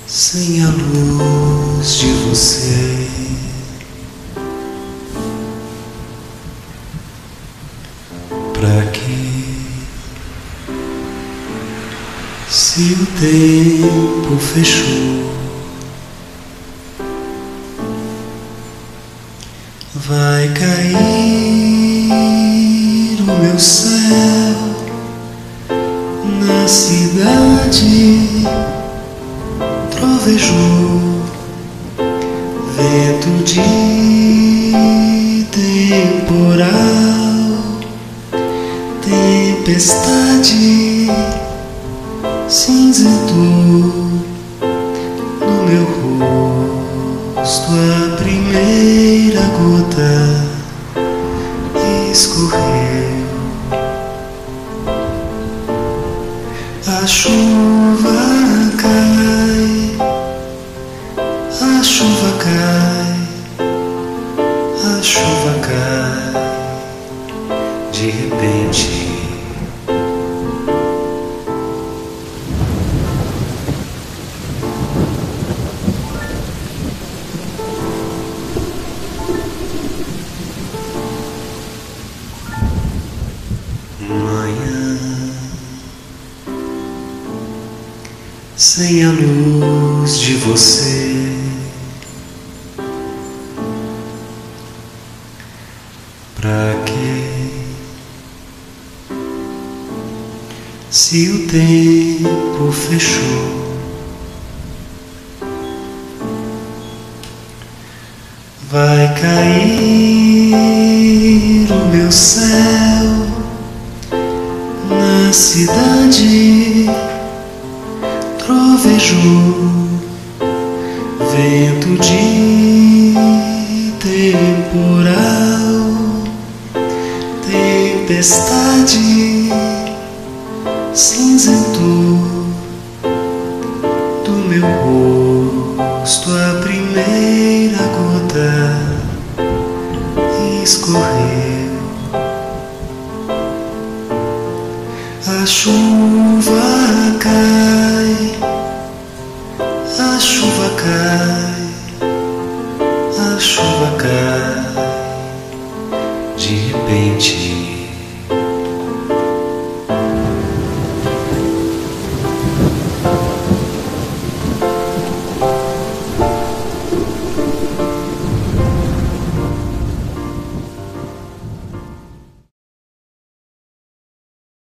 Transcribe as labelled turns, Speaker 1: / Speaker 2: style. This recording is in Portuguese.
Speaker 1: sem a luz de você. Pra quê? Se o tempo fechou, vai cair o meu céu na cidade. Trovejou, vento de temporal, tempestade cinzentou no meu rosto. A primeira gota escorreu. A chuva cai, a chuva cai, a chuva cai de repente. Manhã sem a luz de você. Pra quê? Se o tempo fechou, vai cair o meu céu na cidade. Trovejou, vento de temporal, tempestade cinzentou do meu rosto. A primeira gota escorreu. A chuva